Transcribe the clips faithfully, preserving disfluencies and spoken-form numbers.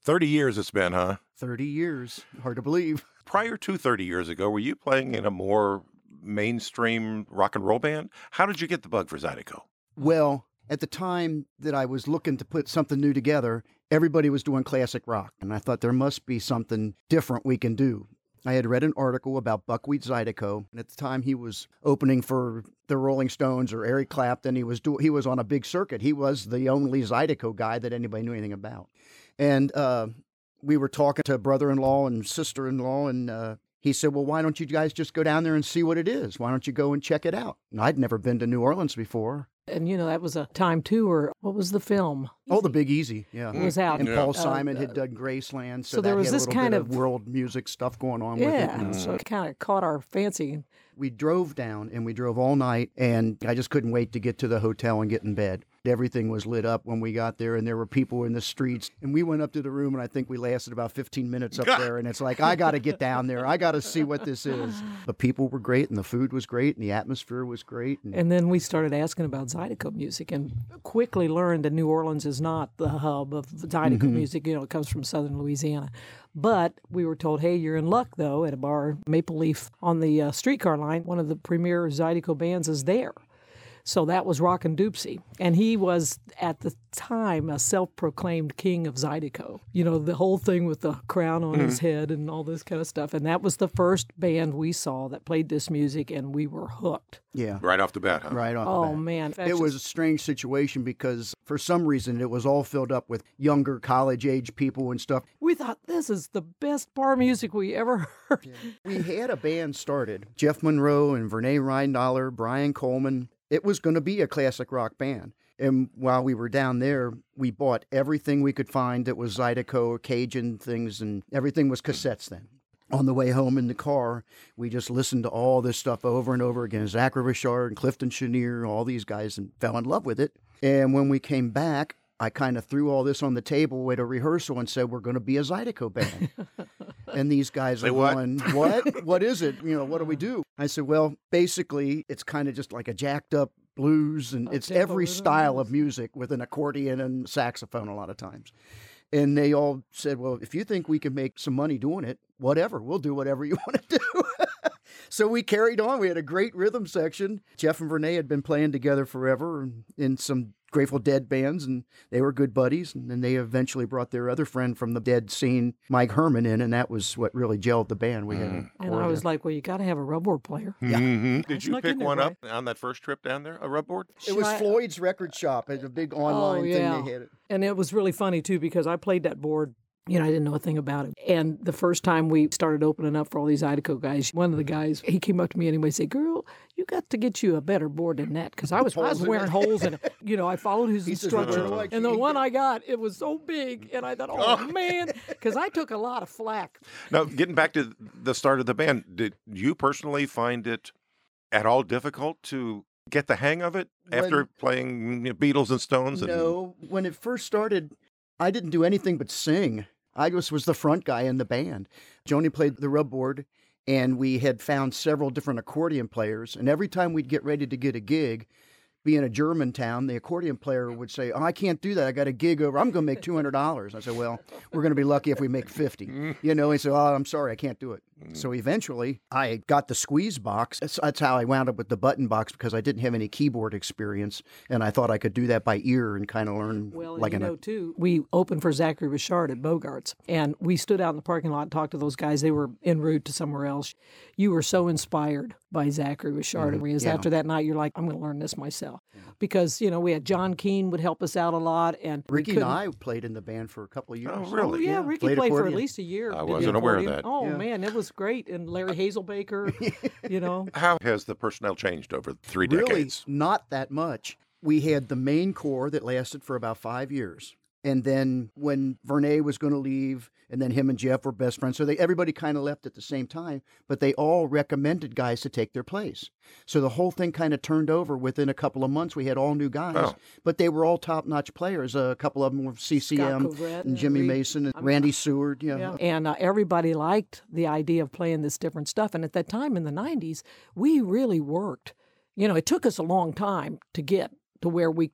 thirty years it's been, huh? thirty years. Hard to believe. Prior to thirty years ago, were you playing in a more mainstream rock and roll band? How did you get the bug for Zydeco? Well, at the time that I was looking to put something new together, everybody was doing classic rock, and I thought there must be something different we can do. I had read an article about Buckwheat Zydeco, and at the time he was opening for the Rolling Stones or Eric Clapton. He was do- he was on a big circuit. He was the only Zydeco guy that anybody knew anything about. And uh, we were talking to brother-in-law and sister-in-law, and uh, he said, well, why don't you guys just go down there and see what it is? Why don't you go and check it out? And I'd never been to New Orleans before. And, you know, that was a time, too, where, what was the film? Oh, The Big Easy, yeah. It was out. And Yeah. Paul Uh, Simon uh, had done Graceland, so, so there that was had this a little kind bit of- of world music stuff going on with it. Yeah, And so it kind of caught our fancy. we drove down, and we drove all night, and I just couldn't wait to get to the hotel and get in bed. Everything was lit up when we got there, and there were people in the streets. And we went up to the room, and I think we lasted about fifteen minutes up there. And it's like, I got to get down there. I got to see what this is. The people were great, and the food was great, and the atmosphere was great. And And then we started asking about Zydeco music and quickly learned that New Orleans is not the hub of Zydeco Mm-hmm. music. You know, it comes from southern Louisiana. But we were told, hey, you're in luck, though, at a bar, Maple Leaf, on the uh, streetcar line. One of the premier Zydeco bands is there. So that was Rockin' Doopsie. And he was, at the time, a self-proclaimed king of Zydeco. You know, the whole thing with the crown on his head and all this kind of stuff. And that was the first band we saw that played this music, and we were hooked. yeah, Right off the bat, huh? right off the Oh, bat. man. It was a strange situation because for some reason it was all filled up with younger college-age people and stuff. We thought, this is the best bar music we ever heard. We had a band started, Jeff Monroe and Vernay Reindaler, Brian Coleman. It was going to be a classic rock band. And while we were down there, we bought everything we could find that was Zydeco, Cajun things, and everything was cassettes then. On the way home in the car, we just listened to all this stuff over and over again. Zachary Richard and Clifton Chenier, all these guys, and fell in love with it. And when we came back, I kind of threw all this on the table at a rehearsal and said, we're going to be a Zydeco band. And these guys Say are what? going, what? What is it? You know, what do we do? I said, well, basically, it's kind of just like a jacked up blues, and it's Up-tempo every rhythm, style yes. of music with an accordion and saxophone a lot of times. And they all said, well, if you think we can make some money doing it, whatever, we'll do whatever you want to do. So we carried on. We had a great rhythm section. Jeff and Vernay had been playing together forever in some Grateful Dead bands, and they were good buddies. And then they eventually brought their other friend from the Dead scene, Mike Herman, in, and that was what really gelled the band. We had a And core I was there. like, well, you got to have a rubboard player. Mhm. Did I you snuck pick in there, one Ray. up on that first trip down there, a rubboard? It was Should I- Floyd's Record Shop. It was a big online Oh, thing yeah. they had. It. And it was really funny, too, because I played that board. You know, I didn't know a thing about it. And the first time we started opening up for all these Zydeco guys, one of the guys, he came up to me anyway and said, girl, you got to get you a better board than that. Because I was, I was Holes in wearing it. holes in it. You know, I followed his He says, instructions. "Where do I And the keep one it?" I got, it was so big. And I thought, oh, man, because I took a lot of flack. Now, getting back to the start of the band, did you personally find it at all difficult to get the hang of it after When- playing you know, Beatles and Stones? And, No, when it first started, I didn't do anything but sing. I just was the front guy in the band. Joni played the rubboard, and we had found several different accordion players. And every time we'd get ready to get a gig, being a German town, the accordion player would say, oh, I can't do that. I got a gig over. I'm going to make two hundred dollars. I said, well, we're going to be lucky if we make fifty. You know, he said, oh, I'm sorry, I can't do it. So eventually, I got the squeeze box. That's, that's how I wound up with the button box, because I didn't have any keyboard experience, and I thought I could do that by ear and kind of learn Well, like you an know, too, we opened for Zachary Richard at Bogart's, and we stood out in the parking lot and talked to those guys. They were en route to somewhere else. You were so inspired by Zachary Richard. Mhm, Whereas yeah. after that night, you're like, I'm going to learn this myself. Because, you know, we had John Keane would help us out a lot. And we Ricky and couldn't- I played in the band for a couple of years. Oh, Oh, really? yeah, Yeah, Ricky played played for at accordion. least a year. I did the wasn't aware of accordion. that. Oh, Yeah. man, it was great. And Larry Hazelbaker, you know. How has the personnel changed over three Really, decades? not that much. We had the main core that lasted for about five years. And then when Vernay was going to leave, and then him and Jeff were best friends, so they everybody kind of left at the same time, but they all recommended guys to take their place. So the whole thing kind of turned over within a couple of months. We had all new guys, Oh. but they were all top-notch players. A couple of them were C C M Scott Covert and Jimmy Reed. Mason and I'm- Randy Seward. Yeah. Yeah. And uh, everybody liked the idea of playing this different stuff. And at that time in the nineties, we really worked. You know, it took us a long time to get to where we could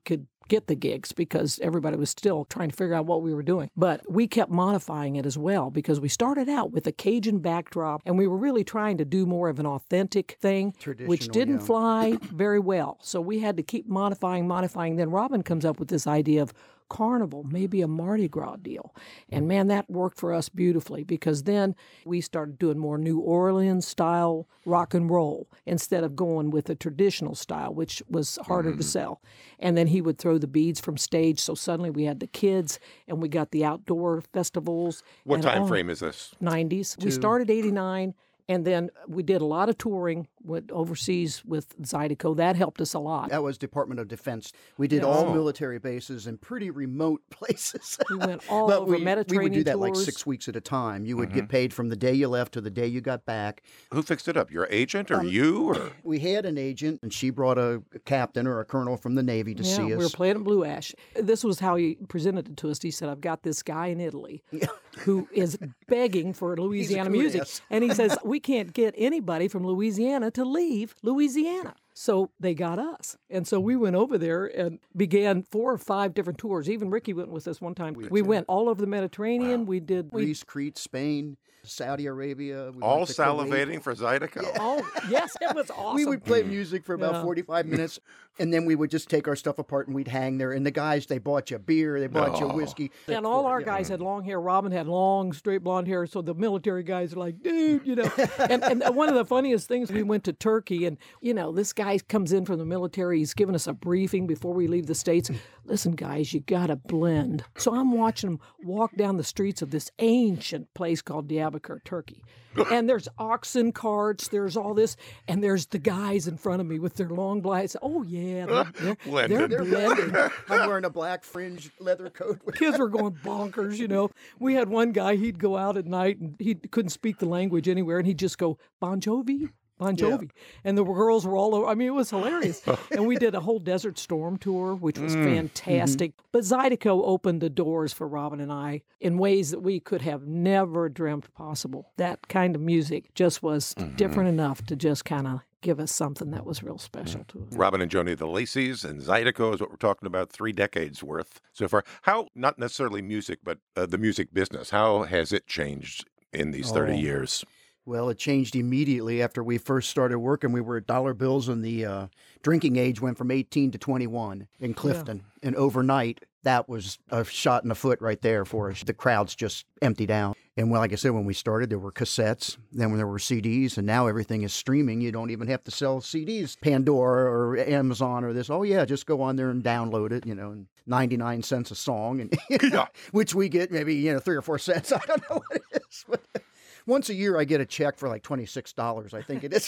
get the gigs because everybody was still trying to figure out what we were doing. But we kept modifying it as well because we started out with a Cajun backdrop and we were really trying to do more of an authentic thing, which didn't yeah. fly very well. So we had to keep modifying, modifying. Then Robin comes up with this idea of carnival, maybe a Mardi Gras deal. And man, that worked for us beautifully because then we started doing more New Orleans style rock and roll instead of going with the traditional style, which was harder mm. to sell. And then he would throw the beads from stage. So suddenly we had the kids and we got the outdoor festivals. What and time all, frame is this? nineties. Two. We started eighty-nine. And then we did a lot of touring with overseas with Zydeco. That helped us a lot. That was Department of Defense. We did Yeah. all Oh. military bases in pretty remote places. We went all But over we, Mediterranean we would do that tours. like six weeks at a time. You would get paid from the day you left to the day you got back. Who fixed it up? Your agent or Um, you? Or We had an agent, and she brought a captain or a colonel from the Navy to Yeah, see we us. were playing at Blue Ash. This was how he presented it to us. He said, I've got this guy in Italy who is begging for Louisiana cool music. ass. And he says, we can't get anybody from Louisiana to leave Louisiana. So they got us. And so we went over there and began four or five different tours. Even Ricky went with us one time. We went all over the Mediterranean. We did... We, Greece, Crete, Spain, Saudi Arabia. We all went to Kuwait. salivating for Zydeco. oh, yes, it was awesome. We would play music for about Yeah. forty-five minutes, and then we would just take our stuff apart and we'd hang there. And the guys, they bought you beer, they bought you No. whiskey. And all our guys had long hair. Robin had long, straight blonde hair. So the military guys are like, dude, you know. and, and one of the funniest things, we went to Turkey, and, you know, this guy comes in from the military. He's giving us a briefing before we leave the States. Listen, guys, you got to blend. So I'm watching him walk down the streets of this ancient place called Diyarbakir, Turkey. And there's oxen carts, there's all this, and there's the guys in front of me with their long blades. Oh, yeah, they're, they're, Blended. they're blending. I'm wearing a black fringed leather coat. Kids were going bonkers, you know. We had one guy, he'd go out at night and he couldn't speak the language anywhere, and he'd just go, Bon Jovi, Bon Jovi. And the girls were all over. I mean, it was hilarious. And we did a whole Desert Storm tour, which was fantastic. But Zydeco opened the doors for Robin and I in ways that we could have never dreamt possible. That kind of music just was different enough to just kind of give us something that was real special to us. Robin and Joni, the Lacey's, and Zydeco is what we're talking about, three decades worth so far. How, not necessarily music, but uh, the music business, how has it changed in these thirty Oh. years? Well, it changed immediately after we first started working. We were at dollar bills, and the uh, drinking age went from eighteen to twenty-one in Clifton. Yeah. And overnight, that was a shot in the foot right there for us. The crowds just emptied out. And well, like I said, when we started, there were cassettes, then when there were C Ds, and now everything is streaming. You don't even have to sell C Ds, Pandora or Amazon or this. Oh, yeah, just go on there and download it, you know, and ninety-nine cents a song, and you know, Yeah. which we get maybe, you know, three or four cents. I don't know what it is. But once a year, I get a check for like twenty-six dollars, I think it is.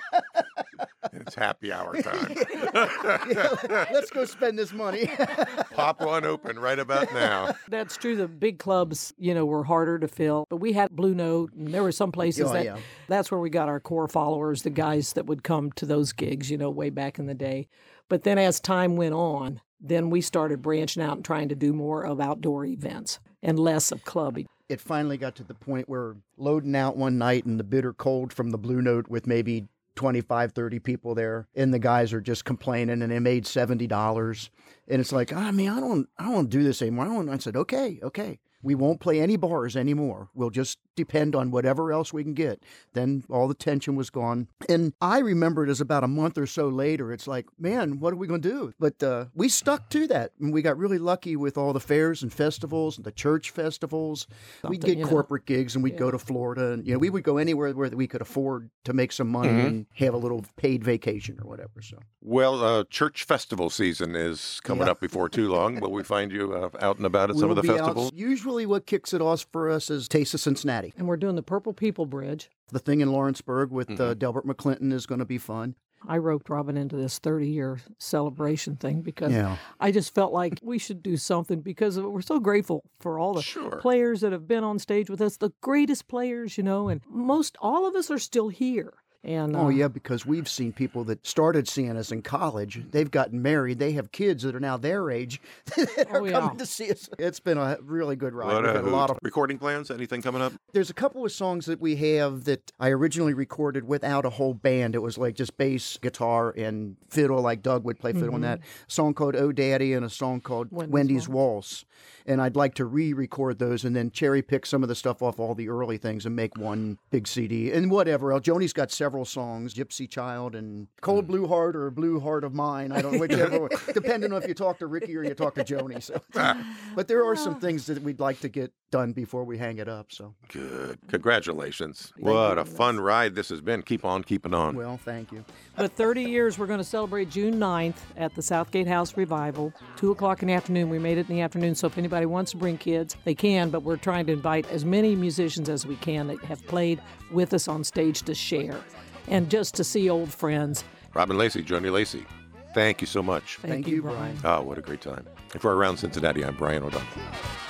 It's happy hour time. Yeah, let's go spend this money. Pop one open right about now. That's true. The big clubs, you know, were harder to fill. But we had Blue Note, and there were some places Oh, that yeah. that's where we got our core followers, the guys that would come to those gigs, you know, way back in the day. But then as time went on, then we started branching out and trying to do more of outdoor events and less of clubbing. It finally got to the point where loading out one night in the bitter cold from the Blue Note with maybe twenty-five, thirty people there, and the guys are just complaining, and they made seventy dollars. And it's like, I mean, I don't, I don't want to do this anymore. I, don't, I said, okay, okay. We won't play any bars anymore. We'll just depend on whatever else we can get. Then all the tension was gone. And I remember it as about a month or so later. It's like, man, what are we going to do? But uh, we stuck to that. And we got really lucky with all the fairs and festivals and the church festivals. We'd Something, get you know. corporate gigs, and we'd go to Florida. And, you know, we would go anywhere where we could afford to make some money Mhm. and have a little paid vacation or whatever. So Well, uh, church festival season is coming Yeah. up before too long. Will we find you uh, out and about at some we'll of the be out- festivals? Usually what kicks it off for us is Taste of Cincinnati. And we're doing the Purple People Bridge. The thing in Lawrenceburg with uh, Mhm. Delbert McClinton is going to be fun. I roped Robin into this thirty-year celebration thing because Yeah. I just felt like we should do something because we're so grateful for all the Sure. players that have been on stage with us, the greatest players, you know, and most all of us are still here. And Oh, uh, yeah, because we've seen people that started seeing us in college. They've gotten married. They have kids that are now their age that are Oh, yeah. coming to see us. It's been a really good ride. What We've a had a lot hoot. of. Recording plans? Anything coming up? There's a couple of songs that we have that I originally recorded without a whole band. It was like just bass, guitar, and fiddle, like Doug would play fiddle on that. A song called Oh Daddy and a song called Wendy's Wendy's Waltz. And I'd like to re-record those and then cherry pick some of the stuff off all the early things and make one big C D and whatever. else. Joni's got several songs, Gypsy Child and Cold Blue Heart or Blue Heart of Mine. I don't know whichever, one, depending on if you talk to Ricky or you talk to Joni. So, but there are some things that we'd like to get done before we hang it up. So Good. Congratulations. Thank What you. a fun ride this has been. Keep on keeping on. well, thank you. But thirty years, we're going to celebrate June ninth at the Southgate House Revival, two o'clock in the afternoon. We made it in the afternoon, so if anybody wants to bring kids, they can, but we're trying to invite as many musicians as we can that have played with us on stage to share and just to see old friends. Robin Lacey, Joni Lacey, thank you so much. Thank, Thank you, you, Brian. Brian. Oh, what a great time. And for Around Cincinnati, I'm Brian O'Donnell.